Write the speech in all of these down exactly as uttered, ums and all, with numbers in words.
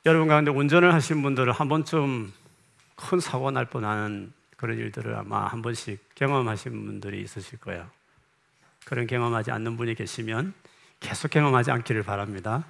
여러분 가운데 운전을 하신 분들은 한 번쯤 큰 사고 날 뻔한 그런 일들을 아마 한 번씩 경험하신 분들이 있으실 거예요. 그런 경험하지 않는 분이 계시면 계속 경험하지 않기를 바랍니다.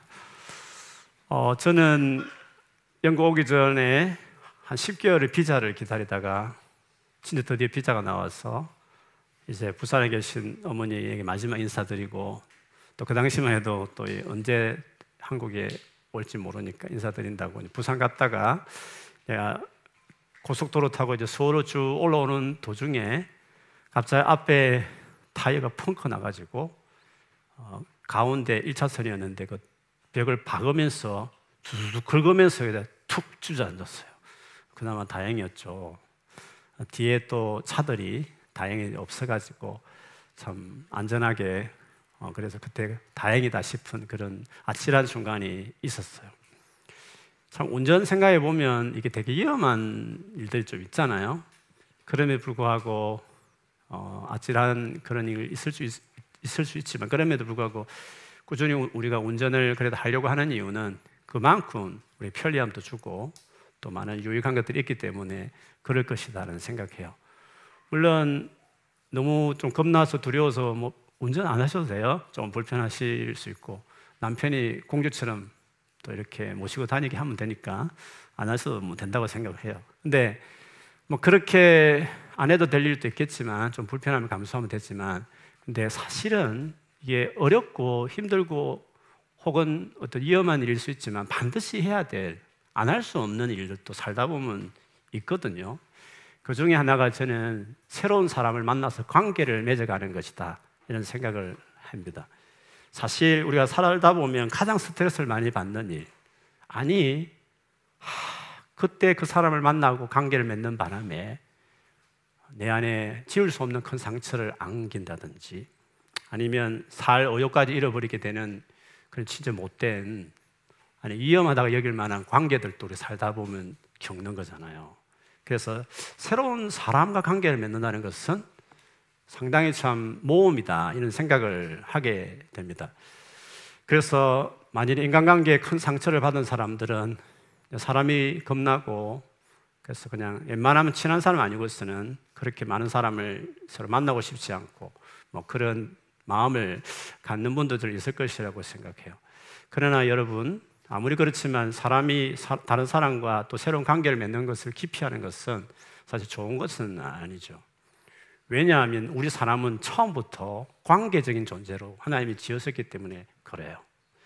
어, 저는 영국 오기 전에 한 십 개월의 비자를 기다리다가 진짜 드디어 비자가 나와서 이제 부산에 계신 어머니에게 마지막 인사드리고, 또 그 당시만 해도 또 언제 한국에 올지 모르니까 인사드린다고 부산 갔다가 내가 고속도로 타고 이제 서울로 쭉 올라오는 도중에 갑자기 앞에 타이어가 펑크 나가지고 어, 가운데 일 차선이었는데 그 벽을 박으면서 두두둑 긁으면서 툭 주저앉았어요. 그나마 다행이었죠. 뒤에 또 차들이 다행히 없어가지고 참 안전하게, 어, 그래서 그때 다행이다 싶은 그런 아찔한 순간이 있었어요. 참 운전 생각해 보면 이게 되게 위험한 일들이 좀 있잖아요. 그럼에도 불구하고 어, 아찔한 그런 일이 있을 수, 있, 있을 수 있지만 그럼에도 불구하고 꾸준히 우리가 운전을 그래도 하려고 하는 이유는 그만큼 우리 편리함도 주고 또 많은 유익한 것들이 있기 때문에 그럴 것이다라는 생각해요. 물론 너무 좀 겁나서 두려워서 뭐 운전 안 하셔도 돼요. 좀 불편하실 수 있고 남편이 공주처럼 또 이렇게 모시고 다니게 하면 되니까 안 하셔도 뭐 된다고 생각을 해요. 근데 뭐 그렇게 안 해도 될 일도 있겠지만 좀 불편함을 감수하면 되지만, 근데 사실은 이게 어렵고 힘들고 혹은 어떤 위험한 일일 수 있지만 반드시 해야 될, 안 할 수 없는 일들도 살다 보면 있거든요. 그 중에 하나가 저는 새로운 사람을 만나서 관계를 맺어가는 것이다 이런 생각을 합니다. 사실 우리가 살다 보면 가장 스트레스를 많이 받는 일, 아니 하, 그때 그 사람을 만나고 관계를 맺는 바람에 내 안에 지울 수 없는 큰 상처를 안긴다든지 아니면 살 의욕까지 잃어버리게 되는 그런 진짜 못된, 아니 위험하다고 여길 만한 관계들도 우리 살다 보면 겪는 거잖아요. 그래서 새로운 사람과 관계를 맺는다는 것은 상당히 참 모험이다 이런 생각을 하게 됩니다. 그래서 만일 인간관계에 큰 상처를 받은 사람들은 사람이 겁나고 그래서 그냥 웬만하면 친한 사람 아니고서는 그렇게 많은 사람을 서로 만나고 싶지 않고 뭐 그런 마음을 갖는 분들도 있을 것이라고 생각해요. 그러나 여러분, 아무리 그렇지만 사람이 사, 다른 사람과 또 새로운 관계를 맺는 것을 기피하는 것은 사실 좋은 것은 아니죠. 왜냐하면 우리 사람은 처음부터 관계적인 존재로 하나님이 지었었기 때문에 그래요.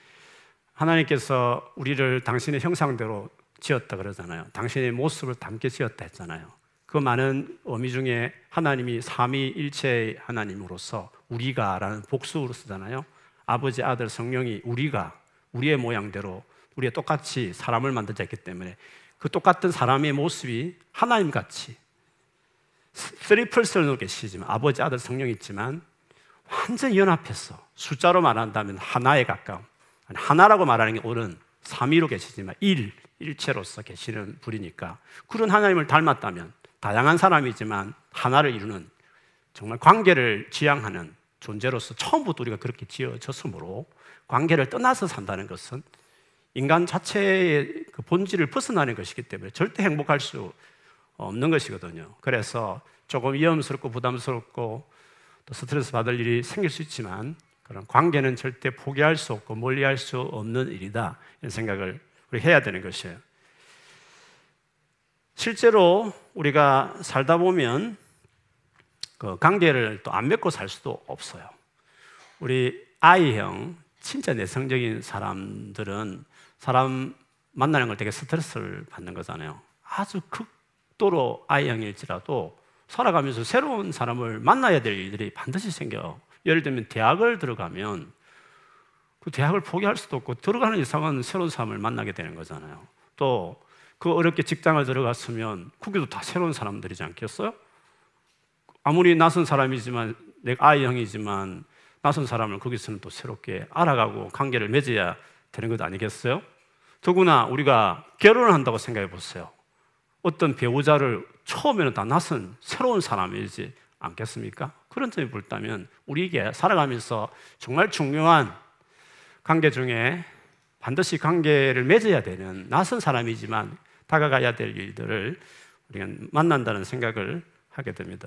하나님께서 우리를 당신의 형상대로 지었다 그러잖아요. 당신의 모습을 담게 지었다 했잖아요. 그 많은 의미 중에 하나님이 삼위일체의 하나님으로서 우리가라는 복수로 쓰잖아요. 아버지, 아들, 성령이 우리가 우리의 모양대로 우리가 똑같이 사람을 만들자 했기 때문에 그 똑같은 사람의 모습이 하나님같이 쓰리 퍼슨으로 계시지만 아버지, 아들, 성령이 있지만 완전히 연합해서 숫자로 말한다면 하나에 가까운, 하나라고 말하는 게 옳은 삼위로 계시지만 일, 일체로서 계시는 분이니까 그런 하나님을 닮았다면 다양한 사람이지만 하나를 이루는 정말 관계를 지향하는 존재로서 처음부터 우리가 그렇게 지어졌으므로 관계를 떠나서 산다는 것은 인간 자체의 그 본질을 벗어나는 것이기 때문에 절대 행복할 수 없는 것이거든요. 그래서 조금 위험스럽고 부담스럽고 또 스트레스 받을 일이 생길 수 있지만 그런 관계는 절대 포기할 수 없고 멀리할 수 없는 일이다 이런 생각을 우리 해야 되는 것이에요. 실제로 우리가 살다 보면 그 관계를 또 안 맺고 살 수도 없어요. 우리 I형 진짜 내성적인 사람들은 사람 만나는 걸 되게 스트레스를 받는 거잖아요. 아주 극도로 I형일지라도 살아가면서 새로운 사람을 만나야 될 일들이 반드시 생겨요. 예를 들면 대학을 들어가면 그 대학을 포기할 수도 없고 들어가는 이상은 새로운 사람을 만나게 되는 거잖아요. 또 그 어렵게 직장을 들어갔으면 거기도 다 새로운 사람들이지 않겠어요? 아무리 낯선 사람이지만 내가 I형이지만 낯선 사람을 거기서는 또 새롭게 알아가고 관계를 맺어야 되는 것 아니겠어요? 더구나 우리가 결혼을 한다고 생각해 보세요. 어떤 배우자를 처음에는 다 낯선 새로운 사람이지 않겠습니까? 그런 점이 볼다면 우리에게 살아가면서 정말 중요한 관계 중에 반드시 관계를 맺어야 되는 낯선 사람이지만 다가가야 될 일들을 우리가 만난다는 생각을 하게 됩니다.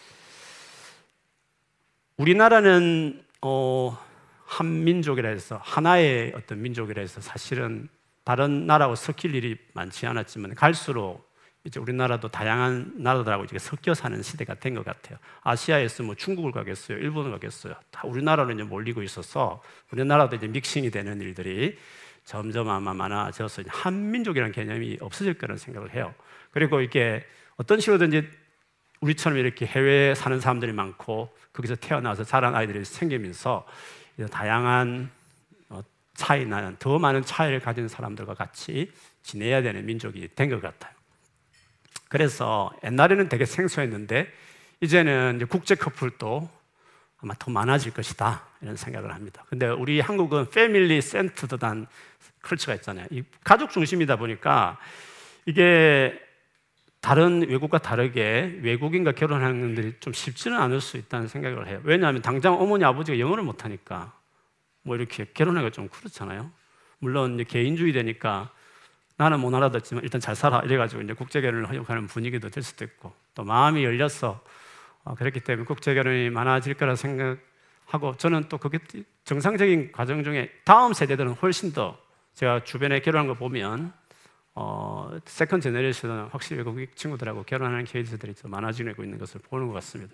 우리나라는 어, 한 민족이라 해서 하나의 어떤 민족이라 해서 사실은 다른 나라하고 섞일 일이 많지 않았지만 갈수록 이제 우리나라도 다양한 나라들하고 이제 섞여 사는 시대가 된 것 같아요. 아시아에서 뭐 중국을 가겠어요, 일본을 가겠어요. 다 우리나라로 이제 몰리고 있어서 우리나라도 이제 믹싱이 되는 일들이 점점 아마 많아져서 한민족이라는 개념이 없어질 거라는 생각을 해요. 그리고 이렇게 어떤 식으로든지 우리처럼 이렇게 해외에 사는 사람들이 많고 거기서 태어나서 자란 아이들이 생기면서 다양한 차이나 더 많은 차이를 가진 사람들과 같이 지내야 되는 민족이 된 것 같아요. 그래서 옛날에는 되게 생소했는데 이제는 이제 국제 커플도 아마 더 많아질 것이다 이런 생각을 합니다. 근데 우리 한국은 패밀리 센터드한 컬처가 있잖아요. 이 가족 중심이다 보니까 이게 다른 외국과 다르게 외국인과 결혼하는 분들이 좀 쉽지는 않을 수 있다는 생각을 해요. 왜냐하면 당장 어머니 아버지가 영어를 못하니까 뭐 이렇게 결혼하기가 좀 그렇잖아요. 물론 이제 개인주의 되니까 나는 못 알아듣지만 일단 잘 살아 이래가지고 이제 국제결혼을 허용하는 분위기도 될 수도 있고 또 마음이 열려서 어, 그렇기 때문에 국제결혼이 많아질 거라 생각하고 저는 또 그게 정상적인 과정 중에 다음 세대들은 훨씬 더 제가 주변에 결혼한 거 보면 어, 세컨 제너레이션은 확실히 외국 친구들하고 결혼하는 케이스들이 더 많아지고 있는 것을 보는 것 같습니다.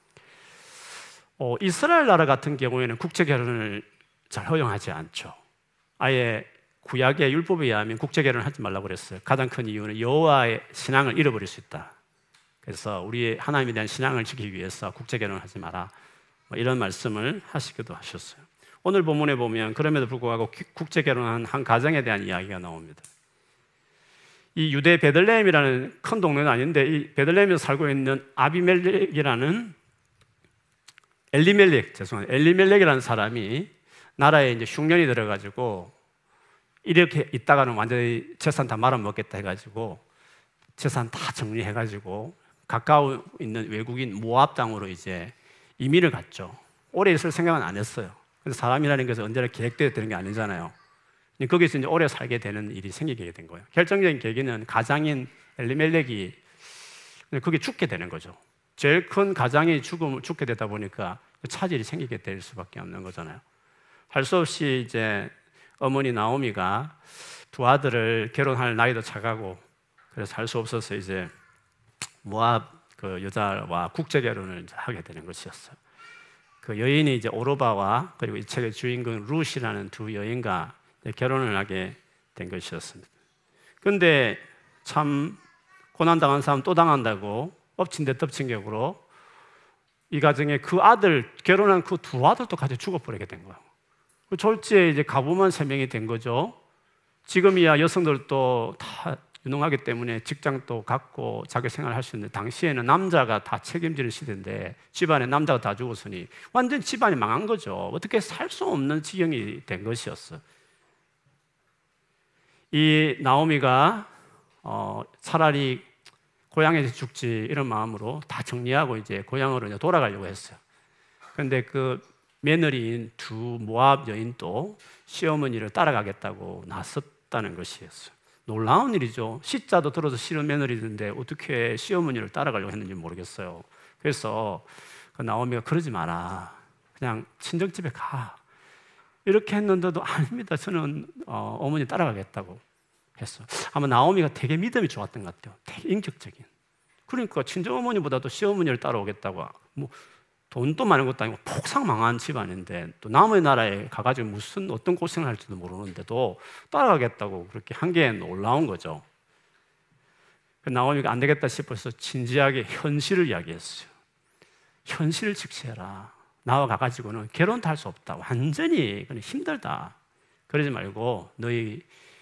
어, 이스라엘 나라 같은 경우에는 국제결혼을 잘 허용하지 않죠. 아예 구약의 율법에 의하면 국제결혼을 하지 말라고 그랬어요. 가장 큰 이유는 여호와의 신앙을 잃어버릴 수 있다. 그래서 우리의 하나님에 대한 신앙을 지키기 위해서 국제결혼을 하지 마라 뭐 이런 말씀을 하시기도 하셨어요. 오늘 본문에 보면 그럼에도 불구하고 국제결혼한 한 가정에 대한 이야기가 나옵니다. 이 유대 베들레헴이라는 큰 동네는 아닌데 이 베들레헴에서 살고 있는 아비멜렉이라는 엘리멜렉 죄송합니다. 엘리멜렉이라는 사람이 나라에 이제 흉년이 들어가지고 이렇게 있다가는 완전히 재산 다 말아먹겠다 해가지고 재산 다 정리해가지고 가까워 있는 외국인 모압 땅으로 이제 이민을 갔죠. 오래 있을 생각은 안 했어요. 근데 사람이라는 것은 언제나 계획되어 되는 게 아니잖아요. 거기서 이제 오래 살게 되는 일이 생기게 된 거예요. 결정적인 계기는 가장인 엘리멜렉이 그게 죽게 되는 거죠. 제일 큰 가장이 죽음, 죽게 되다 보니까 차질이 생기게 될 수밖에 없는 거잖아요. 할 수 없이 이제 어머니 나오미가 두 아들을 결혼할 나이도 차가고 그래서 할 수 없어서 이제 모압 그 여자와 국제 결혼을 하게 되는 것이었어요. 그 여인이 이제 오로바와 그리고 이 책의 주인공 룻이라는 두 여인과 결혼을 하게 된 것이었습니다. 그런데 참 고난당한 사람 또 당한다고 엎친 데 덮친 격으로 이 가정에 그 아들, 결혼한 그 두 아들도 같이 죽어버리게 된 거예요. 그 졸지에 이제 가부만 세 명이 된 거죠. 지금이야 여성들도 다 유능하기 때문에 직장도 갖고 자기 생활을 할 수 있는데 당시에는 남자가 다 책임지는 시대인데 집안에 남자가 다 죽었으니 완전 집안이 망한 거죠. 어떻게 살 수 없는 지경이 된 것이었어. 이 나오미가 어, 차라리 고향에서 죽지 이런 마음으로 다 정리하고 이제 고향으로 이제 돌아가려고 했어요. 그런데 그 며느리인 두 모압 여인도 시어머니를 따라가겠다고 나섰다는 것이었어요. 놀라운 일이죠. 시자도 들어서 싫은 며느리인데 어떻게 시어머니를 따라가려고 했는지 모르겠어요. 그래서 그 나오미가 그러지 마라. 그냥 친정집에 가. 이렇게 했는데도 아닙니다. 저는 어, 어머니 따라가겠다고 했어요. 아마 나오미가 되게 믿음이 좋았던 것 같아요. 되게 인격적인. 그러니까 친정어머니보다도 시어머니를 따라오겠다고 뭐 돈도 많은 것도 아니고 폭삭 망한 집안인데 또 남의 나라에 가가지고 무슨 어떤 고생을 할지도 모르는데도 따라가겠다고 그렇게 한 게 놀라운 거죠. 나오미가 안 되겠다 싶어서 진지하게 현실을 이야기했어요. 현실을 직시해라. 나와 가가지고는 결혼도 할 수 없다. 완전히 힘들다. 그러지 말고 너희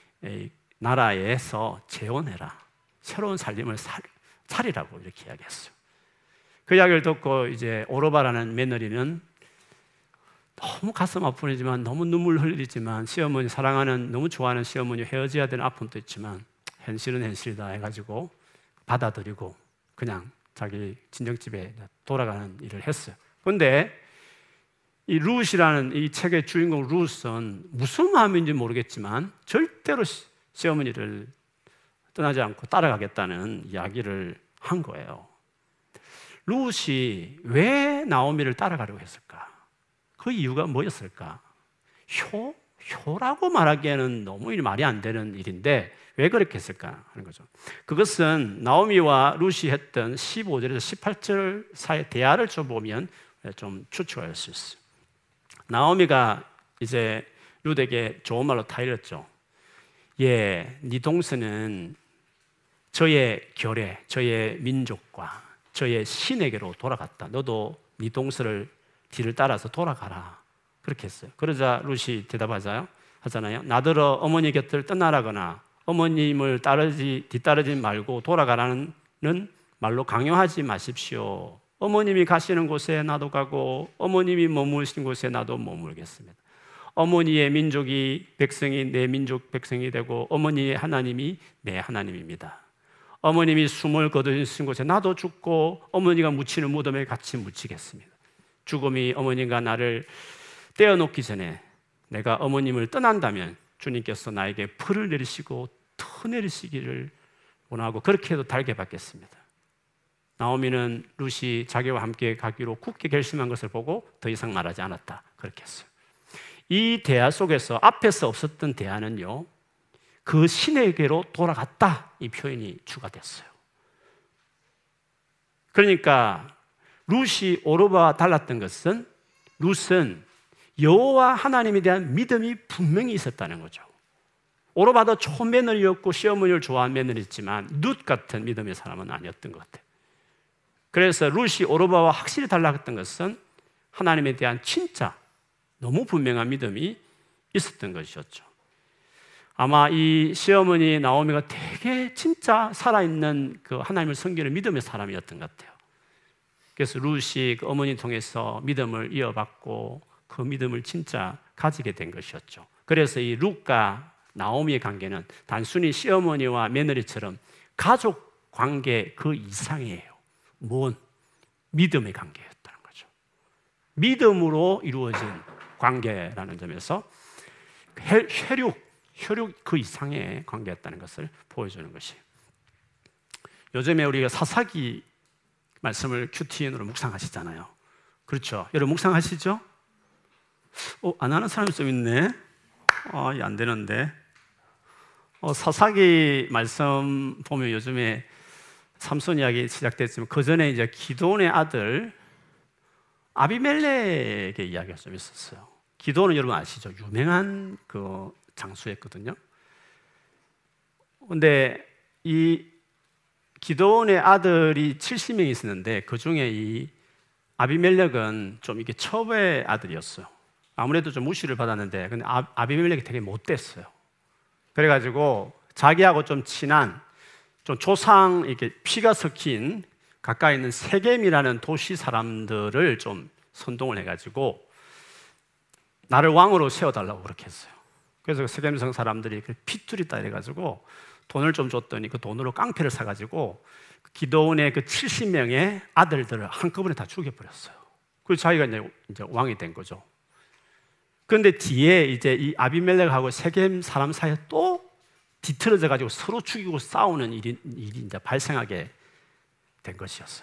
나라에서 재혼해라. 새로운 살림을 살, 차리라고 이렇게 이야기했어요. 그 이야기를 듣고 이제 오로바라는 며느리는 너무 가슴 아프지만 너무 눈물 흘리지만 시어머니 사랑하는 너무 좋아하는 시어머니 헤어져야 되는 아픔도 있지만 현실은 현실이다 해가지고 받아들이고 그냥 자기 친정집에 돌아가는 일을 했어요. 그런데 이 룻이라는 이 책의 주인공 룻은 무슨 마음인지 모르겠지만 절대로 시어머니를 떠나지 않고 따라가겠다는 이야기를 한 거예요. 룻이 왜 나오미를 따라가려고 했을까? 그 이유가 뭐였을까? 효? 효라고 말하기에는 너무 말이 안 되는 일인데 왜 그렇게 했을까 하는 거죠. 그것은 나오미와 룻이 했던 십오 절에서 십팔 절 사이의 대화를 좀 보면 좀 추측할 수 있어요. 나오미가 이제 룻에게 좋은 말로 타일렀죠. 예, 네 동서는 저의 결에, 저의 민족과 저의 신에게로 돌아갔다. 너도 네 동서를 뒤를 따라서 돌아가라. 그렇게 했어요. 그러자 룻이 대답하자요. 하잖아요. 나더러 어머니 곁을 떠나라거나 어머님을 따르지 뒤따르지 말고 돌아가라는 말로 강요하지 마십시오. 어머님이 가시는 곳에 나도 가고 어머님이 머무르신 곳에 나도 머물겠습니다. 어머니의 민족이 백성이 내 민족 백성이 되고 어머니의 하나님이 내 하나님입니다. 어머님이 숨을 거두신 곳에 나도 죽고 어머니가 묻히는 무덤에 같이 묻히겠습니다. 죽음이 어머니가 나를 떼어놓기 전에 내가 어머님을 떠난다면 주님께서 나에게 풀을 내리시고 터 내리시기를 원하고 그렇게 해도 달게 받겠습니다. 나오미는 룻이 자기와 함께 가기로 굳게 결심한 것을 보고 더 이상 말하지 않았다. 그렇게 했어요. 이 대화 속에서 앞에서 없었던 대화는요, 그 신에게로 돌아갔다 이 표현이 추가됐어요. 그러니까 룻이 오르바와 달랐던 것은 룻은 여호와 하나님에 대한 믿음이 분명히 있었다는 거죠. 오르바도 좋은 며느리였고 시어머니를 좋아하는 며느리였지만 룻 같은 믿음의 사람은 아니었던 것 같아요. 그래서 룻이 오르바와 확실히 달랐던 것은 하나님에 대한 진짜 너무 분명한 믿음이 있었던 것이었죠. 아마 이 시어머니 나오미가 되게 진짜 살아있는 그 하나님을 섬기는 믿음의 사람이었던 것 같아요. 그래서 룻이 그 어머니 통해서 믿음을 이어받고 그 믿음을 진짜 가지게 된 것이었죠. 그래서 이 룻과 나오미의 관계는 단순히 시어머니와 며느리처럼 가족 관계 그 이상이에요. 뭔? 믿음의 관계였다는 거죠. 믿음으로 이루어진 관계라는 점에서 혈육, 혈육 그 이상의 관계였다는 것을 보여주는 것이에요. 요즘에 우리가 사사기 말씀을 큐티엔으로 묵상하시잖아요. 그렇죠? 여러분 묵상하시죠? 어, 안 하는 사람이 좀 있네. 아, 이게 안 되는데. 어, 사사기 말씀 보면 요즘에 삼손 이야기 시작됐지만 그 전에 이제 기드온의 아들 아비멜렉의 이야기가 좀 있었어요. 기드온은 여러분 아시죠? 유명한 그 장수였거든요. 근데 이 기드온의 아들이 칠십 명이 있었는데 그 중에 이 아비멜렉은 좀 이게 첩의 아들이었어요. 아무래도 좀 무시를 받았는데 근데 아, 아비멜렉이 되게 못됐어요. 그래가지고 자기하고 좀 친한 좀 조상 이렇게 피가 섞인 가까이 있는 세겜이라는 도시 사람들을 좀 선동을 해가지고 나를 왕으로 세워달라고 그렇게 했어요. 그래서 세겜성 사람들이 핏줄이 있다 이래가지고 돈을 좀 줬더니 그 돈으로 깡패를 사가지고 기드온의 그 칠십 명의 아들들을 한꺼번에 다 죽여버렸어요. 그래서 자기가 이제, 이제 왕이 된 거죠. 그런데 뒤에 이제 이 아비멜렉하고 세겜 사람 사이에 또 뒤틀어져 가지고 서로 죽이고 싸우는 일이, 일이 이제 발생하게 된 것이었어요.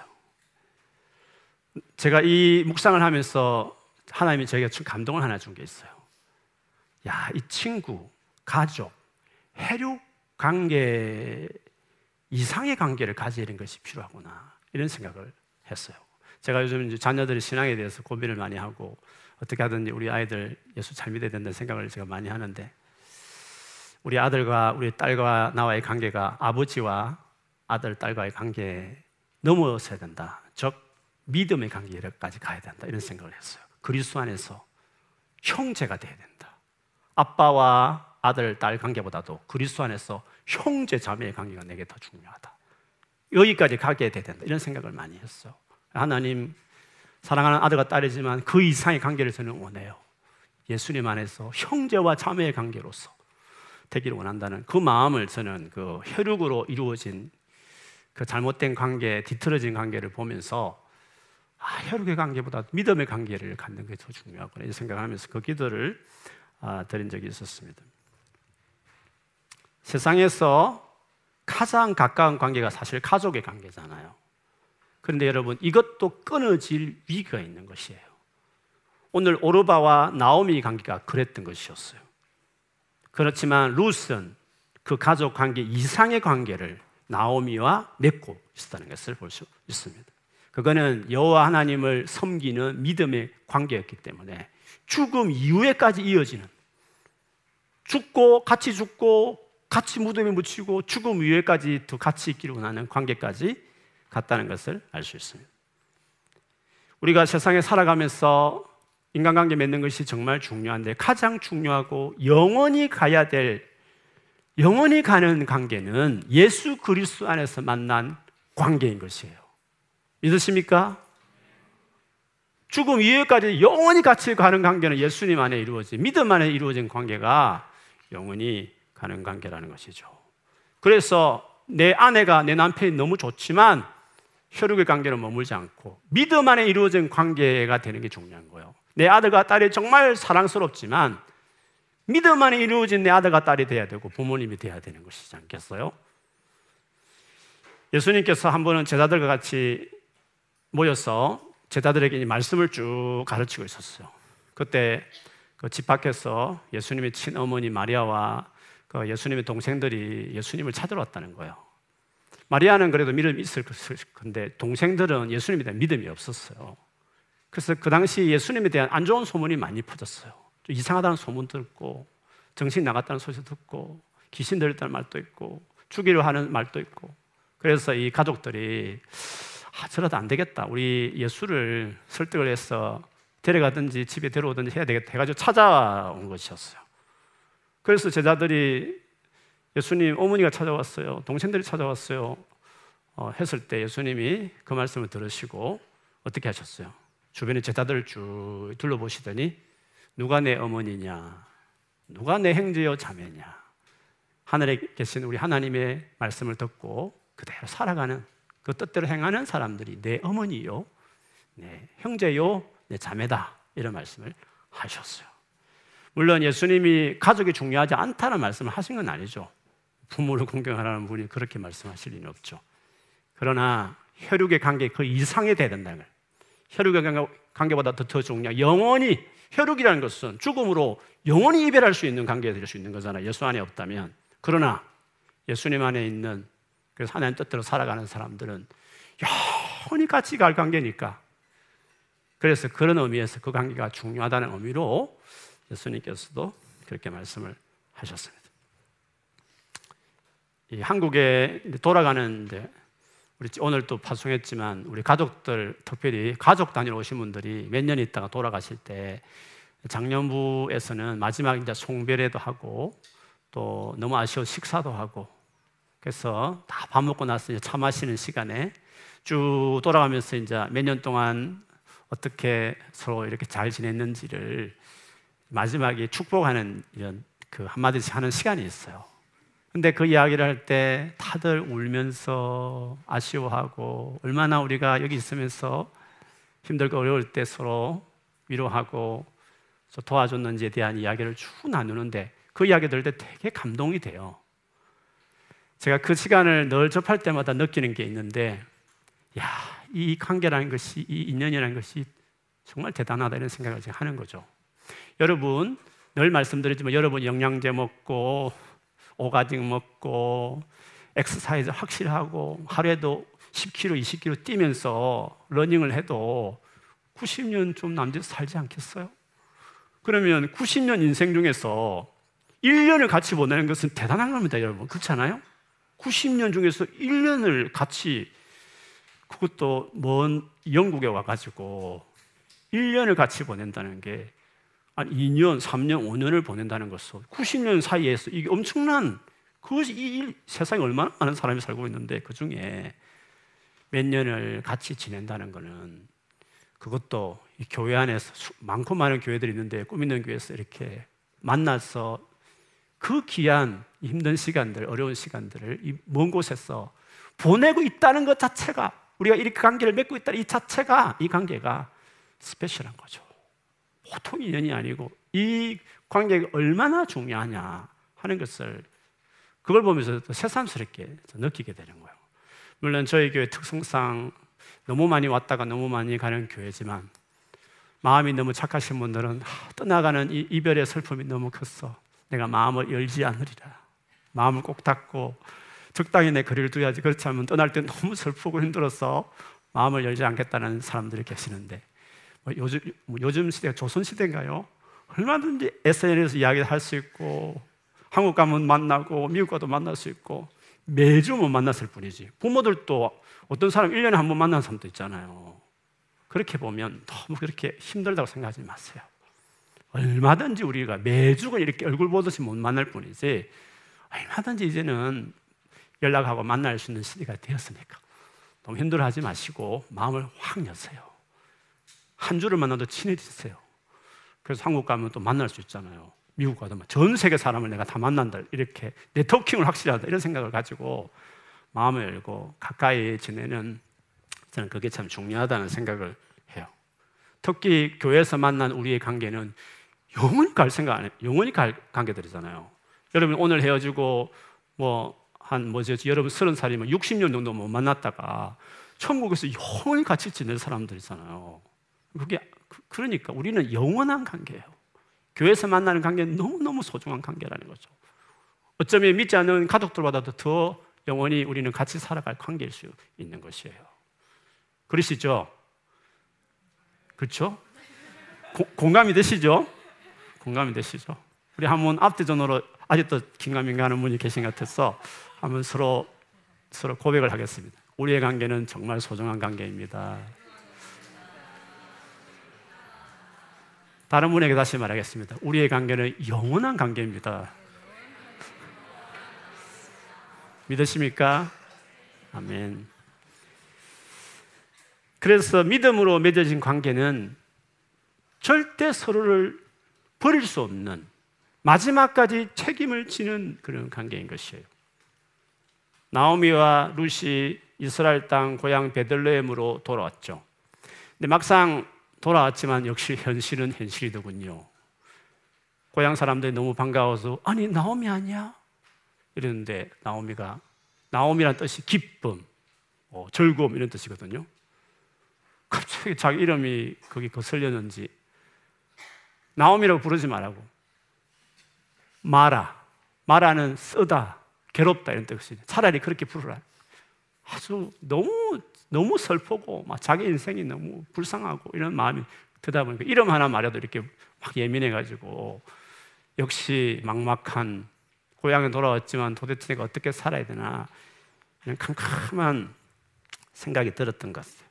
제가 이 묵상을 하면서 하나님이 저에게 좀 감동을 하나 준 게 있어요. 야, 이 친구, 가족, 혈육 관계 이상의 관계를 가져야 되는 것이 필요하구나 이런 생각을 했어요. 제가 요즘 이제 자녀들의 신앙에 대해서 고민을 많이 하고 어떻게 하든지 우리 아이들 예수 잘 믿어야 된다는 생각을 제가 많이 하는데 우리 아들과 우리 딸과 나와의 관계가 아버지와 아들, 딸과의 관계 넘어서야 된다. 즉 믿음의 관계까지 가야 된다 이런 생각을 했어요. 그리스도 안에서 형제가 돼야 된다. 아빠와 아들, 딸 관계보다도 그리스도 안에서 형제, 자매의 관계가 내게 더 중요하다. 여기까지 가게 돼야 된다 이런 생각을 많이 했어요. 하나님 사랑하는 아들과 딸이지만 그 이상의 관계를 저는 원해요. 예수님 안에서 형제와 자매의 관계로서 되기를 원한다는 그 마음을 저는 그 혈육으로 이루어진 그 잘못된 관계, 뒤틀어진 관계를 보면서 아, 혈육의 관계보다 믿음의 관계를 갖는 게 더 중요하구나 이 생각하면서 그 기도를 아, 드린 적이 있었습니다. 세상에서 가장 가까운 관계가 사실 가족의 관계잖아요. 그런데 여러분, 이것도 끊어질 위기가 있는 것이에요. 오늘 오르바와 나오미 관계가 그랬던 것이었어요. 그렇지만 룻은 그 가족 관계 이상의 관계를 나오미와 맺고 있었다는 것을 볼 수 있습니다. 그거는 여호와 하나님을 섬기는 믿음의 관계였기 때문에 죽음 이후에까지 이어지는, 죽고 같이 죽고 같이 무덤에 묻히고 죽음 이후에까지 또 같이 있기를 원하는 관계까지 갔다는 것을 알 수 있습니다. 우리가 세상에 살아가면서 인간관계 맺는 것이 정말 중요한데 가장 중요하고 영원히 가야 될, 영원히 가는 관계는 예수 그리스도 안에서 만난 관계인 것이에요. 믿으십니까? 죽음 이후에까지 영원히 같이 가는 관계는 예수님 안에 이루어진, 믿음 안에 이루어진 관계가 영원히 가는 관계라는 것이죠. 그래서 내 아내가 내 남편이 너무 좋지만 혈육의 관계는 머물지 않고 믿음 안에 이루어진 관계가 되는 게 중요한 거예요. 내 아들과 딸이 정말 사랑스럽지만 믿음 안에 이루어진 내 아들과 딸이 돼야 되고 부모님이 돼야 되는 것이지 않겠어요? 예수님께서 한 번은 제자들과 같이 모여서 제자들에게 말씀을 쭉 가르치고 있었어요. 그때 그 집 밖에서 예수님의 친어머니 마리아와 그 예수님의 동생들이 예수님을 찾으러 왔다는 거예요. 마리아는 그래도 믿음이 있을 건데 동생들은 예수님에 대한 믿음이 없었어요. 그래서 그 당시 예수님에 대한 안 좋은 소문이 많이 퍼졌어요. 좀 이상하다는 소문 듣고 정신 나갔다는 소식 듣고 귀신 들렸다는 말도 있고 죽이려 하는 말도 있고, 그래서 이 가족들이 아, 저러다 안 되겠다, 우리 예수를 설득을 해서 데려가든지 집에 데려오든지 해야 되겠다 해가지고 찾아온 것이었어요. 그래서 제자들이 예수님 어머니가 찾아왔어요, 동생들이 찾아왔어요 어, 했을 때 예수님이 그 말씀을 들으시고 어떻게 하셨어요? 주변에 제자들을 쭉 둘러보시더니 누가 내 어머니냐, 누가 내 형제요 자매냐, 하늘에 계신 우리 하나님의 말씀을 듣고 그대로 살아가는, 그 뜻대로 행하는 사람들이 내 어머니요, 내 형제요, 내 자매다, 이런 말씀을 하셨어요. 물론 예수님이 가족이 중요하지 않다는 말씀을 하신 건 아니죠. 부모를 공경하라는 분이 그렇게 말씀하실 리는 없죠. 그러나 혈육의 관계 그 이상이 돼야 된다는 거예요. 혈육의 관계보다 더 중요한, 영원히, 혈육이라는 것은 죽음으로 영원히 이별할 수 있는 관계가 될 수 있는 거잖아요, 예수 안에 없다면. 그러나 예수님 안에 있는, 그래서 하나님 뜻대로 살아가는 사람들은 영원히 같이 갈 관계니까, 그래서 그런 의미에서 그 관계가 중요하다는 의미로 예수님께서도 그렇게 말씀을 하셨습니다. 이 한국에 돌아가는데 우리 오늘 또 파송했지만 우리 가족들, 특별히 가족 단위로 오신 분들이 몇 년 있다가 돌아가실 때 장년부에서는 마지막 이제 송별회도 하고 또 너무 아쉬워 식사도 하고, 그래서 다 밥 먹고 나서 이제 차 마시는 시간에 쭉 돌아가면서 이제 몇 년 동안 어떻게 서로 이렇게 잘 지냈는지를 마지막에 축복하는 이런 그 한마디씩 하는 시간이 있어요. 근데 그 이야기를 할 때 다들 울면서 아쉬워하고, 얼마나 우리가 여기 있으면서 힘들고 어려울 때 서로 위로하고 도와줬는지에 대한 이야기를 쭉 나누는데, 그 이야기 들을 때 되게 감동이 돼요. 제가 그 시간을 늘 접할 때마다 느끼는 게 있는데, 야, 이 관계라는 것이, 이 인연이라는 것이 정말 대단하다, 이런 생각을 제가 하는 거죠. 여러분, 늘 말씀드리지만 여러분 영양제 먹고 오가직 먹고 엑서사이즈 확실히 하고 하루에도 십 킬로미터, 이십 킬로미터 뛰면서 러닝을 해도 구십 년 좀 남짓 살지 않겠어요? 그러면 구십 년 인생 중에서 일 년을 같이 보내는 것은 대단한 겁니다, 여러분. 그렇지 않아요? 구십 년 중에서 일 년을 같이, 그것도 먼 영국에 와가지고 일 년을 같이 보낸다는 게, 아니 이 년, 삼 년, 오 년을 보낸다는 것은 구십 년 사이에서 이게 엄청난, 그것이 이 세상에 얼마나 많은 사람이 살고 있는데 그 중에 몇 년을 같이 지낸다는 것은, 그것도 이 교회 안에서 많고 많은 교회들이 있는데 꿈 있는 교회에서 이렇게 만나서 그 귀한 힘든 시간들, 어려운 시간들을 이 먼 곳에서 보내고 있다는 것 자체가 우리가 이렇게 관계를 맺고 있다, 이 자체가, 이 관계가 스페셜한 거죠. 보통 인연이 아니고 이 관계가 얼마나 중요하냐 하는 것을, 그걸 보면서 또 새삼스럽게 느끼게 되는 거예요. 물론 저희 교회 특성상 너무 많이 왔다가 너무 많이 가는 교회지만, 마음이 너무 착하신 분들은 떠나가는 이 이별의 슬픔이 너무 컸어, 내가 마음을 열지 않으리라, 마음을 꼭 닫고 적당히 내 거리를 둬야지, 그렇지 않으면 떠날 때 너무 슬프고 힘들어서 마음을 열지 않겠다는 사람들이 계시는데, 뭐 요즘, 뭐 요즘 시대가 조선시대인가요? 얼마든지 에스엔에스 이야기를 할 수 있고, 한국 가면 만나고 미국 가도 만날 수 있고, 매주 못 만났을 뿐이지. 부모들도 어떤 사람 일 년에 한 번 만나는 사람도 있잖아요. 그렇게 보면 너무 그렇게 힘들다고 생각하지 마세요. 얼마든지 우리가 매주가 이렇게 얼굴 보듯이 못 만날 뿐이지, 얼마든지 이제는 연락하고 만날 수 있는 시대가 되었으니까 너무 힘들어하지 마시고 마음을 확 여세요. 한 주를 만나도 친해지세요. 그래서 한국 가면 또 만날 수 있잖아요. 미국 가도 전 세계 사람을 내가 다 만난다, 이렇게 네트워킹을 확실히 하다, 이런 생각을 가지고 마음을 열고 가까이 지내는, 저는 그게 참 중요하다는 생각을 해요. 특히 교회에서 만난 우리의 관계는 영원히 갈 생각 안 해요. 영원히 갈 관계들이잖아요. 여러분 오늘 헤어지고 뭐 한 뭐죠? 여러분 서른 살이면 육십 년 정도 못 만났다가 천국에서 영원히 같이 지낼 사람들이잖아요. 그게 그러니까 우리는 영원한 관계예요. 교회에서 만나는 관계는 너무너무 소중한 관계라는 거죠. 어쩌면 믿지 않는 가족들보다도 더 영원히 우리는 같이 살아갈 관계일 수 있는 것이에요. 그러시죠? 그렇죠? 고, 공감이 되시죠? 공감이 되시죠? 우리 한번 앞뒤전으로, 아직도 긴가민가 하는 분이 계신 것 같아서 한번 서로 서로 고백을 하겠습니다. 우리의 관계는 정말 소중한 관계입니다. 다른 분에게 다시 말하겠습니다. 우리의 관계는 영원한 관계입니다. 믿으십니까? 아멘. 그래서 믿음으로 맺어진 관계는 절대 서로를 버릴 수 없는, 마지막까지 책임을 지는 그런 관계인 것이에요. 나오미와 룻이 이스라엘 땅 고향 베들레헴으로 돌아왔죠. 근데 막상 돌아왔지만 역시 현실은 현실이더군요. 고향 사람들이 너무 반가워서 아니 나오미 아니야? 이랬는데 나오미가, 나오미란 뜻이 기쁨, 어, 즐거움 이런 뜻이거든요. 갑자기 자기 이름이 거기 거슬렸는지 나오미라고 부르지 말라고, 마라, 마라는 쓰다, 괴롭다 이런 뜻이죠. 차라리 그렇게 부르라. 아주 너무 너무 슬프고 막 자기 인생이 너무 불쌍하고 이런 마음이 들다 보니까 이름 하나 말해도 이렇게 막 예민해가지고, 역시 막막한 고향에 돌아왔지만 도대체 내가 어떻게 살아야 되나 이런 캄캄한 생각이 들었던 것 같아요.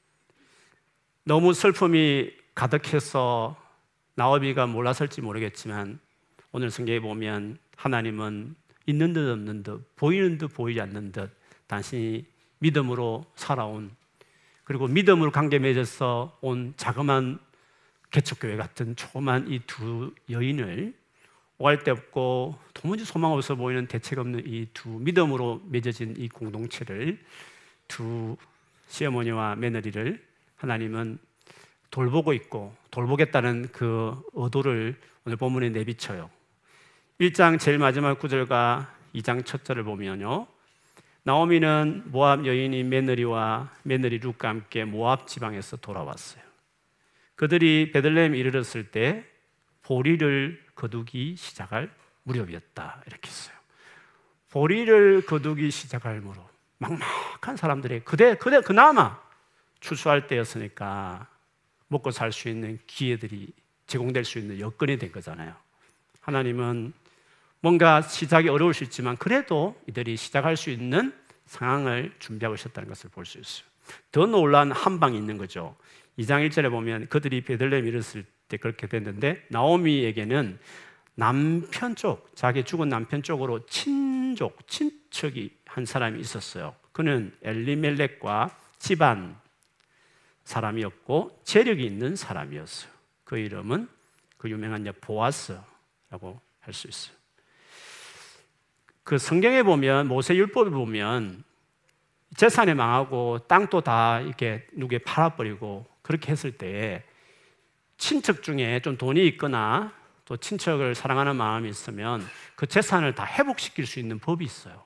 너무 슬픔이 가득해서 나오미가 몰랐을지 모르겠지만 오늘 성경에 보면 하나님은 있는 듯 없는 듯, 보이는 듯 보이지 않는 듯 당신이 믿음으로 살아온, 그리고 믿음으로 관계 맺어서 온 자그마한 개척교회 같은 조그만 이 두 여인을, 오할 데 없고 도무지 소망 없어 보이는 대책 없는 이 두 믿음으로 맺어진 이 공동체를, 두 시어머니와 며느리를 하나님은 돌보고 있고 돌보겠다는 그 의도를 오늘 본문에 내비쳐요. 일 장 제일 마지막 구절과 이 장 첫 절을 보면요, 나오미는 모압 여인인 며느리와 며느리 룻과 함께 모압 지방에서 돌아왔어요. 그들이 베들레헴에 이르렀을 때 보리를 거두기 시작할 무렵이었다, 이렇게 했어요. 보리를 거두기 시작할 무렵, 막막한 사람들이 그대 그대 그나마 추수할 때였으니까 먹고 살 수 있는 기회들이 제공될 수 있는 여건이 된 거잖아요. 하나님은 뭔가 시작이 어려울 수 있지만 그래도 이들이 시작할 수 있는 상황을 준비하고 있었다는 것을 볼 수 있어요. 더 놀라운 한 방이 있는 거죠. 이 장 일 절에 보면 그들이 베들레헴에 이르렀을 때 그렇게 됐는데, 나오미에게는 남편 쪽, 자기 죽은 남편 쪽으로 친족, 친척이 한 사람이 있었어요. 그는 엘리멜렉과 집안 사람이었고 재력이 있는 사람이었어요. 그 이름은 그 유명한 보아스라고 할 수 있어요. 그 성경에 보면, 모세율법에 보면 재산이 망하고 땅도 다 이렇게 누구에 팔아버리고 그렇게 했을 때 친척 중에 좀 돈이 있거나 또 친척을 사랑하는 마음이 있으면 그 재산을 다 회복시킬 수 있는 법이 있어요.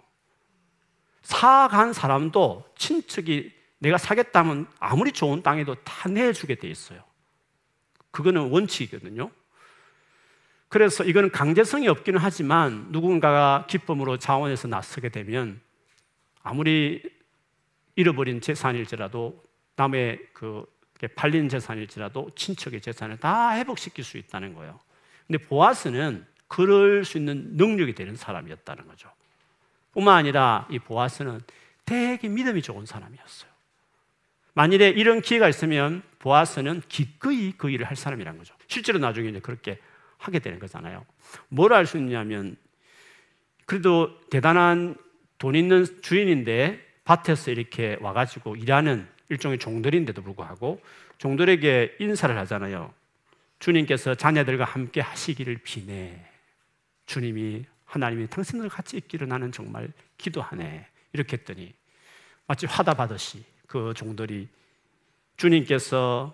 사간 사람도 친척이 내가 사겠다면 아무리 좋은 땅에도 다 내주게 돼 있어요. 그거는 원칙이거든요. 그래서 이거는 강제성이 없기는 하지만 누군가가 기쁨으로 자원해서 나서게 되면 아무리 잃어버린 재산일지라도 남의 그 팔린 재산일지라도 친척의 재산을 다 회복시킬 수 있다는 거예요. 근데 보아스는 그럴 수 있는 능력이 되는 사람이었다는 거죠. 뿐만 아니라 이 보아스는 되게 믿음이 좋은 사람이었어요. 만일에 이런 기회가 있으면 보아스는 기꺼이 그 일을 할 사람이라는 거죠. 실제로 나중에 이제 그렇게 하게 되는 거잖아요. 뭘 알 수 있냐면 그래도 대단한 돈 있는 주인인데 밭에서 이렇게 와가지고 일하는 일종의 종들인데도 불구하고 종들에게 인사를 하잖아요. 주님께서 자녀들과 함께 하시기를 비네. 주님이 하나님이 당신들과 같이 있기를 나는 정말 기도하네. 이렇게 했더니 마치 화답하듯이 그 종들이 주님께서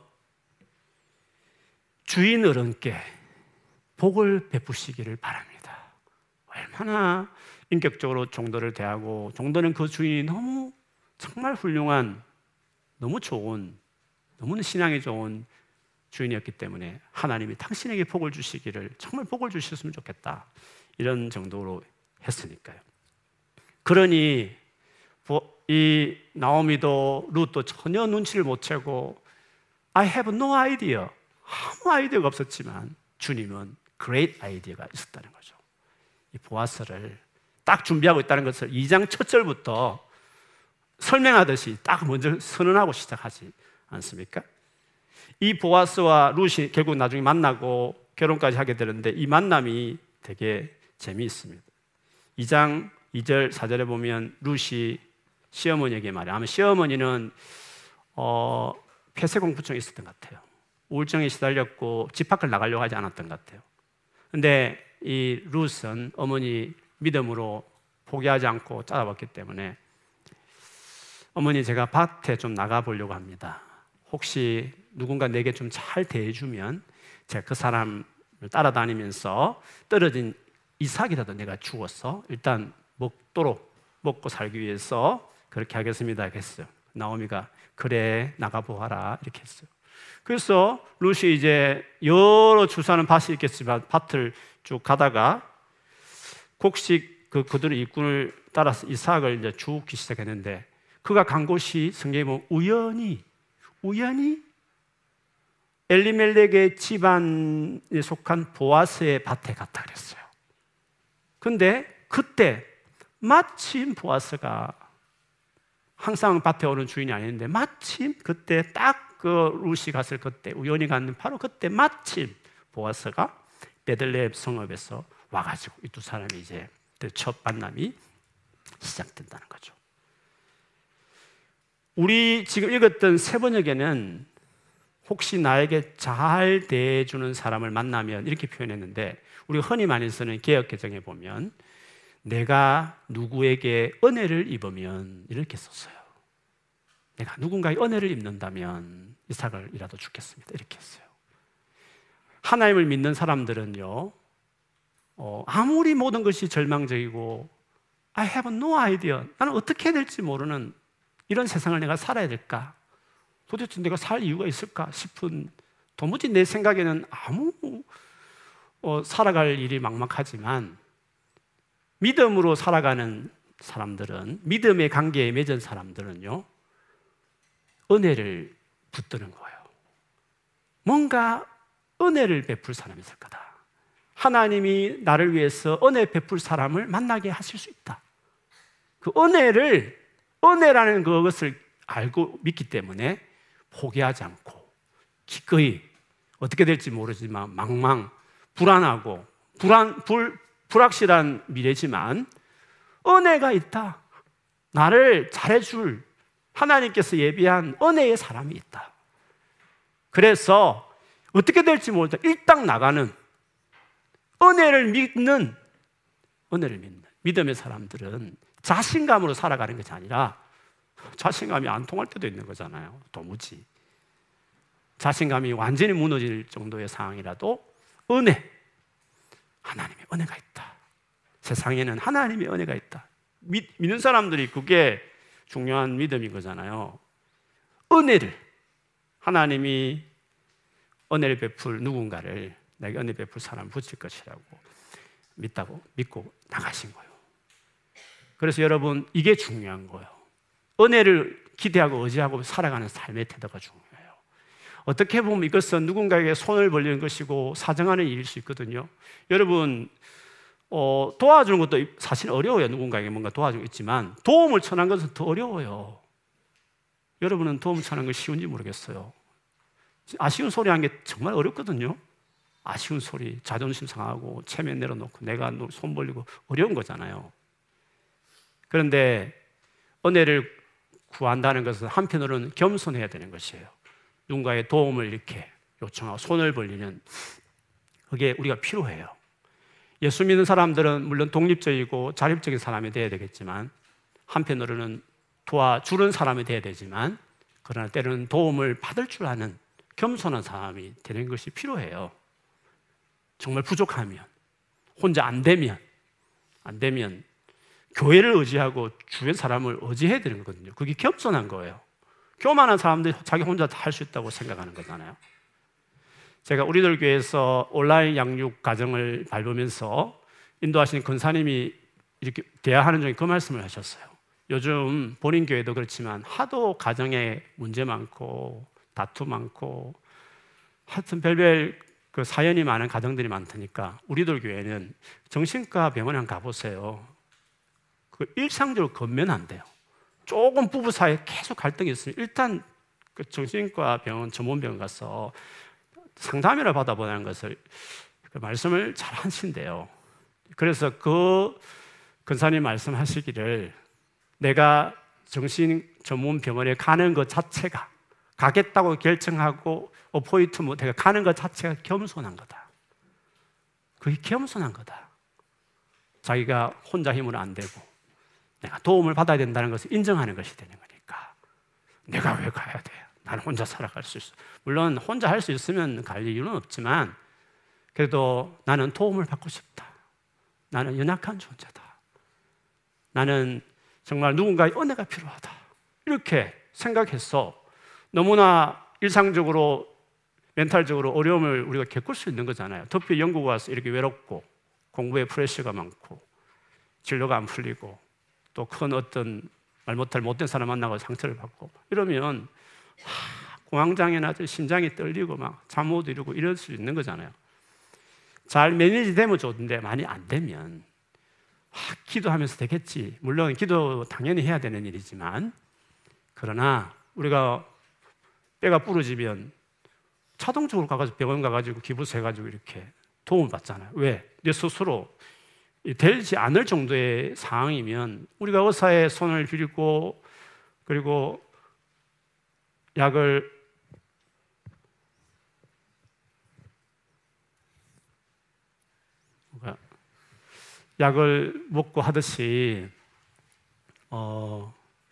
주인 어른께 복을 베푸시기를 바랍니다. 얼마나 인격적으로 종들을 대하고 종들은 그 주인이 너무 정말 훌륭한 너무 좋은 너무나 신앙이 좋은 주인이었기 때문에 하나님이 당신에게 복을 주시기를 정말 복을 주셨으면 좋겠다 이런 정도로 했으니까요. 그러니 이 나오미도 룻도 전혀 눈치를 못 채고 I have no idea 아무 아이디어가 없었지만 주님은 great 아이디어가 있었다는 거죠. 이 보아스를 딱 준비하고 있다는 것을 이 장 첫 절부터 설명하듯이 딱 먼저 선언하고 시작하지 않습니까? 이 보아스와 룻이 결국 나중에 만나고 결혼까지 하게 되는데 이 만남이 되게 재미있습니다. 이 장 이 절 사 절에 보면 룻이 시어머니에게 말해요. 아마 시어머니는 어, 폐쇄공포증이 있었던 것 같아요. 우울증에 시달렸고 집 밖을 나가려고 하지 않았던 것 같아요. 근데 이 룻은 어머니 믿음으로 포기하지 않고 따라왔기 때문에 어머니 제가 밭에 좀 나가보려고 합니다. 혹시 누군가 내게 좀 잘 대해주면 제가 그 사람을 따라다니면서 떨어진 이삭이라도 내가 주어서 일단 먹도록 먹고 살기 위해서 그렇게 하겠습니다 했어요. 나오미가 그래 나가보아라 이렇게 했어요. 그래서 룻이 이제 여러 주사는 밭이 있겠지만 밭을 쭉 가다가 곡식 그 그들의 일꾼을 따라서 이삭을 이제 주우기 시작했는데 그가 간 곳이 성경에 보면 우연히 우연히 엘리멜렉의 집안에 속한 보아스의 밭에 갔다 그랬어요. 근데 그때 마침 보아스가 항상 밭에 오는 주인이 아닌데 마침 그때 딱 그 룻이 갔을 그때 우연히 갔는 바로 그때 마침 보아스가 베들레헴 성읍에서 와가지고 이 두 사람이 이제 첫 만남이 시작된다는 거죠. 우리 지금 읽었던 세 번역에는 혹시 나에게 잘 대해주는 사람을 만나면 이렇게 표현했는데 우리가 흔히 많이 쓰는 개역개정에 보면 내가 누구에게 은혜를 입으면 이렇게 썼어요. 내가 누군가의 은혜를 입는다면 이삭을이라도 주겠습니다. 이렇게 했어요. 하나님을 믿는 사람들은요, 어, 아무리 모든 것이 절망적이고 I have no idea 나는 어떻게 해야 될지 모르는 이런 세상을 내가 살아야 될까? 도대체 내가 살 이유가 있을까 싶은 도무지 내 생각에는 아무 어, 살아갈 일이 막막하지만 믿음으로 살아가는 사람들은 믿음의 관계에 맺은 사람들은요 은혜를 붙드는 거예요. 뭔가 은혜를 베풀 사람이 있을 거다. 하나님이 나를 위해서 은혜 베풀 사람을 만나게 하실 수 있다. 그 은혜를 은혜라는 그것을 알고 믿기 때문에 포기하지 않고 기꺼이 어떻게 될지 모르지만 망망 불안하고 불안 불 불확실한 미래지만 은혜가 있다. 나를 잘해줄 하나님께서 예비한 은혜의 사람이 있다. 그래서 어떻게 될지 모르다 일단 나가는 은혜를 믿는 은혜를 믿는 믿음의 사람들은 자신감으로 살아가는 것이 아니라 자신감이 안 통할 때도 있는 거잖아요. 도무지. 자신감이 완전히 무너질 정도의 상황이라도 은혜, 하나님의 은혜가 있다. 세상에는 하나님의 은혜가 있다. 믿, 믿는 사람들이 그게 중요한 믿음인 거잖아요. 은혜를, 하나님이 은혜를 베풀 누군가를 내게 은혜 베풀 사람 붙일 것이라고 믿다고 믿고 나가신 거예요. 그래서 여러분, 이게 중요한 거예요. 은혜를 기대하고 의지하고 살아가는 삶의 태도가 중요해요. 어떻게 보면 이것은 누군가에게 손을 벌리는 것이고 사정하는 일일 수 있거든요. 여러분, 어, 도와주는 것도 사실 어려워요. 누군가에게 뭔가 도와주고 있지만 도움을 청하는 것은 더 어려워요. 여러분은 도움을 청하는 것이 쉬운지 모르겠어요. 아쉬운 소리 하는 게 정말 어렵거든요. 아쉬운 소리, 자존심 상하고 체면 내려놓고 내가 손 벌리고 어려운 거잖아요. 그런데 은혜를 구한다는 것은 한편으로는 겸손해야 되는 것이에요. 누군가의 도움을 이렇게 요청하고 손을 벌리는, 그게 우리가 필요해요. 예수 믿는 사람들은 물론 독립적이고 자립적인 사람이 되어야 되겠지만, 한편으로는 도와주는 사람이 되어야 되지만, 그러나 때로는 도움을 받을 줄 아는 겸손한 사람이 되는 것이 필요해요. 정말 부족하면, 혼자 안 되면, 안 되면 교회를 의지하고 주변 사람을 의지해야 되는 거거든요. 그게 겸손한 거예요. 교만한 사람들이 자기 혼자 다 할 수 있다고 생각하는 거잖아요. 제가 우리들 교회에서 온라인 양육 과정을 밟으면서 인도하신 권사님이 이렇게 대화하는 중에 그 말씀을 하셨어요. 요즘 본인 교회도 그렇지만 하도 가정에 문제 많고 다투 많고 하여튼 별별 그 사연이 많은 가정들이 많다니까 우리들 교회는 정신과 병원에 한번 가보세요. 그 일상적으로 건면 안 돼요. 조금 부부 사이에 계속 갈등이 있으면 일단 그 정신과 병원, 전문병원 가서 상담이라 받아보라는 것을 그 말씀을 잘 하신대요. 그래서 그 근사님 말씀하시기를, 내가 정신 전문 병원에 가는 것 자체가, 가겠다고 결정하고 어포인트먼트 내가 가는 것 자체가 겸손한 거다. 그게 겸손한 거다. 자기가 혼자 힘으로 안 되고 내가 도움을 받아야 된다는 것을 인정하는 것이 되는 거니까. 내가 왜 가야 돼? 나는 혼자 살아갈 수 있어. 물론 혼자 할 수 있으면 갈 이유는 없지만 그래도 나는 도움을 받고 싶다. 나는 연약한 존재다. 나는 정말 누군가의 은혜가 필요하다. 이렇게 생각해서 너무나 일상적으로 멘탈적으로 어려움을 우리가 겪을 수 있는 거잖아요. 특히 영국 와서 이렇게 외롭고 공부에 프레셔가 많고 진로가 안 풀리고 또 큰 어떤 말 못할 못된 사람 만나고 상처를 받고 이러면 하, 공황장애나 심장이 떨리고 막 잠 못 이루고 이럴 수 있는 거잖아요. 잘 매니지 되면 좋은데 많이 안 되면 하, 기도하면서 되겠지. 물론 기도 당연히 해야 되는 일이지만, 그러나 우리가 뼈가 부러지면 자동적으로 가가지고 병원 가가지고 기부서 해가지고 이렇게 도움을 받잖아요. 왜? 내 스스로 되지 않을 정도의 상황이면 우리가 의사의 손을 빌고 그리고 약을 약을 먹고 하듯이 어,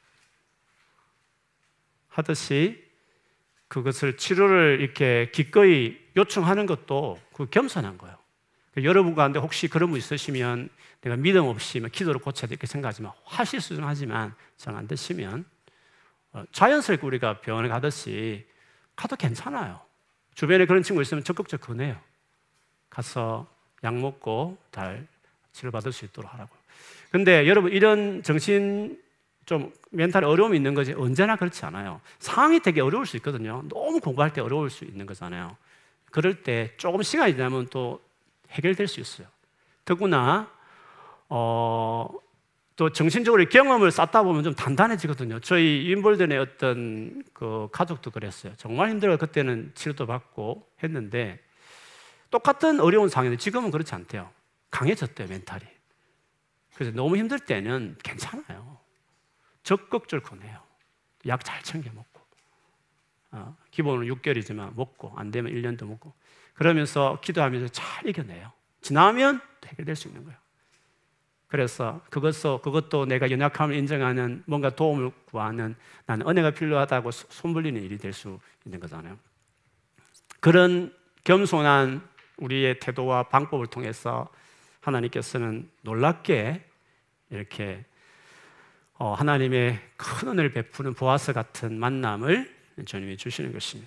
하듯이 그것을 치료를 이렇게 기꺼이 요청하는 것도 그 겸손한 거예요. 여러분 가운데 혹시 그런 분 있으시면 내가 믿음 없이 기도를 고쳐야 돼 이렇게 생각하지만, 하실 수는 하지만 잘 안 되시면 자연스럽게 우리가 병원에 가듯이 가도 괜찮아요. 주변에 그런 친구 있으면 적극적 권해요. 가서 약 먹고 잘 치료받을 수 있도록 하라고요. 근데 여러분, 이런 정신 좀 멘탈에 어려움이 있는 거지 언제나 그렇지 않아요. 상황이 되게 어려울 수 있거든요. 너무 공부할 때 어려울 수 있는 거잖아요. 그럴 때 조금 시간이 지나면 또 해결될 수 있어요. 더구나 어, 또 정신적으로 경험을 쌓다 보면 좀 단단해지거든요. 저희 윈블던의 어떤 그 가족도 그랬어요. 정말 힘들어요. 그때는 치료도 받고 했는데 똑같은 어려운 상황인데 지금은 그렇지 않대요. 강해졌대요, 멘탈이. 그래서 너무 힘들 때는 괜찮아요. 적극적으로 권해요. 약 잘 챙겨 먹고, 어, 기본은 육 개월이지만 먹고 안 되면 일 년도 먹고, 그러면서 기도하면서 잘 이겨내요. 지나면 해결될 수 있는 거예요. 그래서 그것도, 그것도 내가 연약함을 인정하는, 뭔가 도움을 구하는, 나는 은혜가 필요하다고 손 벌리는 일이 될 수 있는 거잖아요. 그런 겸손한 우리의 태도와 방법을 통해서 하나님께서는 놀랍게 이렇게 하나님의 큰 은혜를 베푸는 보아스 같은 만남을 주님이 주시는 것입니다.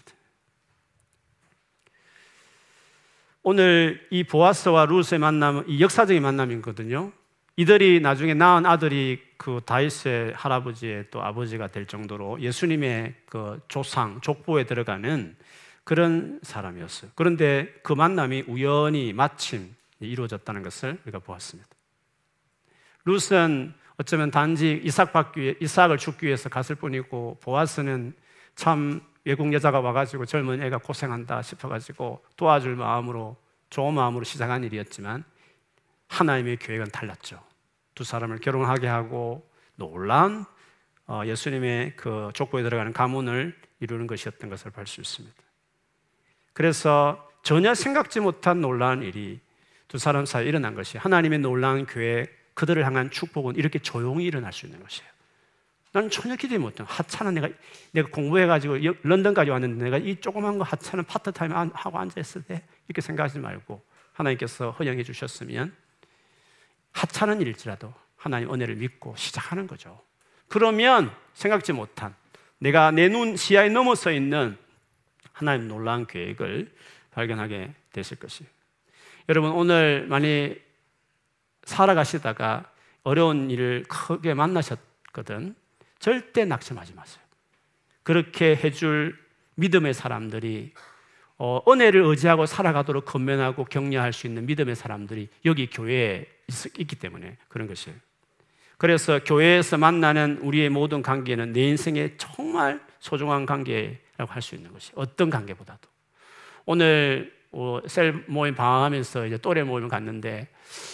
오늘 이 보아스와 루스의 만남은 이 역사적인 만남이거든요. 이들이 나중에 낳은 아들이 그 다윗의 할아버지의 또 아버지가 될 정도로 예수님의 그 조상, 족보에 들어가는 그런 사람이었어요. 그런데 그 만남이 우연히 마침 이루어졌다는 것을 우리가 보았습니다. 루스는 어쩌면 단지 이삭 받기 위해, 이삭을 죽기 위해서 갔을 뿐이고, 보아스는 참 외국 여자가 와가지고 젊은 애가 고생한다 싶어가지고 도와줄 마음으로, 좋은 마음으로 시작한 일이었지만 하나님의 계획은 달랐죠. 두 사람을 결혼하게 하고 놀라운 예수님의 그 족보에 들어가는 가문을 이루는 것이었던 것을 볼 수 있습니다. 그래서 전혀 생각지 못한 놀라운 일이 두 사람 사이에 일어난 것이, 하나님의 놀라운 계획, 그들을 향한 축복은 이렇게 조용히 일어날 수 있는 것이에요. 나는 전혀 기대 못해요. 하찮은 내가, 내가 공부해가지고 런던까지 왔는데 내가 이 조그만 거 하찮은 파트타임 하고 앉아있을 때 이렇게 생각하지 말고 하나님께서 허용해 주셨으면 하찮은 일일지라도 하나님 은혜를 믿고 시작하는 거죠. 그러면 생각지 못한, 내가 내 눈 시야에 넘어서 있는 하나님 놀라운 계획을 발견하게 되실 것이에요. 여러분, 오늘 많이 살아가시다가 어려운 일을 크게 만나셨거든. 절대 낙심하지 마세요. 그렇게 해줄 믿음의 사람들이, 어, 은혜를 의지하고 살아가도록 건면하고 격려할 수 있는 믿음의 사람들이 여기 교회에 있, 있기 때문에 그런 것이에요. 그래서 교회에서 만나는 우리의 모든 관계는 내 인생의 정말 소중한 관계라고 할 수 있는 것이, 어떤 관계보다도. 오늘 어, 셀 모임 방황하면서 이제 또래 모임을 갔는데,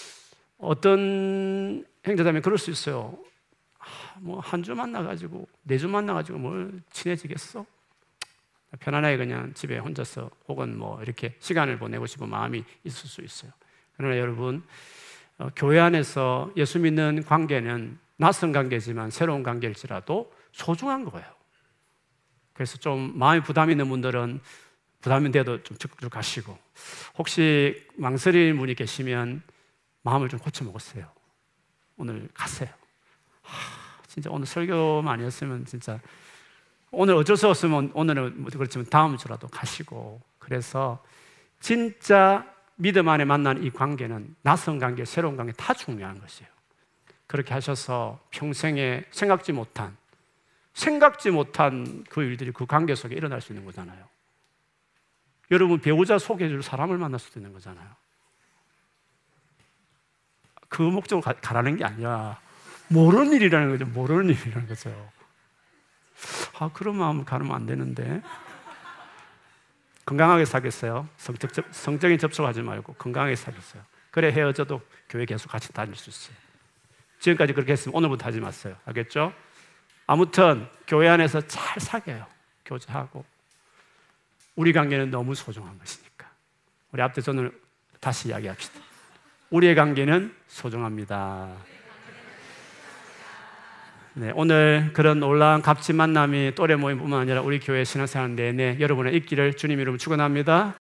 어떤 형제자매 그럴 수 있어요. 아, 뭐 한 주 만나가지고 네 주 만나가지고 뭘 친해지겠어? 편안하게 그냥 집에 혼자서 혹은 뭐 이렇게 시간을 보내고 싶은 마음이 있을 수 있어요. 그러나 여러분, 어, 교회 안에서 예수 믿는 관계는 낯선 관계지만 새로운 관계일지라도 소중한 거예요. 그래서 좀 마음이 부담이 있는 분들은 부담이 돼도 좀 적극적으로 가시고, 혹시 망설이는 분이 계시면 마음을 좀 고쳐먹었어요. 오늘 가세요. 하, 진짜 오늘 설교만 아니었으면 진짜, 오늘 어쩔 수 없으면 오늘은 그렇지만 다음 주라도 가시고, 그래서 진짜 믿음 안에 만난 이 관계는 낯선 관계, 새로운 관계 다 중요한 것이에요. 그렇게 하셔서 평생에 생각지 못한, 생각지 못한 그 일들이 그 관계 속에 일어날 수 있는 거잖아요. 여러분, 배우자 소개해줄 사람을 만날 수도 있는 거잖아요. 그 목적으로 가, 가라는 게 아니라 모르는 일이라는 거죠. 모르는 일이라는 거죠. 아, 그런 마음을 가르면 안 되는데. 건강하게 살겠어요. 성적, 접, 성적인 접촉하지 말고 건강하게 살겠어요. 그래 헤어져도 교회 계속 같이 다닐 수 있어요. 지금까지 그렇게 했으면 오늘부터 하지 마세요. 알겠죠? 아무튼 교회 안에서 잘 사귀어요. 교제하고. 우리 관계는 너무 소중한 것이니까. 우리 앞에 저는 다시 이야기합시다. 우리의 관계는 소중합니다. 네, 오늘 그런 놀라운 값진 만남이 또래 모임뿐만 아니라 우리 교회 신앙생활 내내 여러분의 있기를 주님 이름으로 축원합니다.